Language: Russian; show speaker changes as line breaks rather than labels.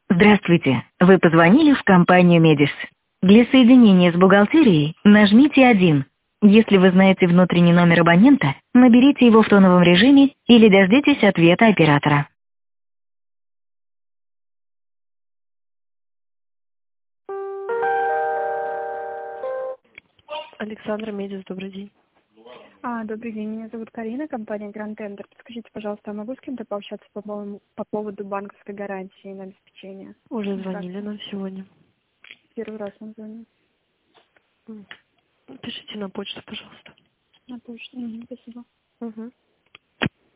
Здравствуйте. Вы позвонили в компанию Медис. Для соединения с бухгалтерией нажмите 1. Если вы знаете внутренний номер абонента, наберите его в тоновом режиме или дождитесь ответа оператора.
Александра Медис, добрый день.
Добрый день, меня зовут Карина, компания Grand Tender. Подскажите, пожалуйста, могу с кем-то пообщаться по поводу банковской гарантии на обеспечение?
Уже звонили нам сегодня.
Первый раз нам звонят.
Пишите на почту, пожалуйста.
На почту. Спасибо.
Угу.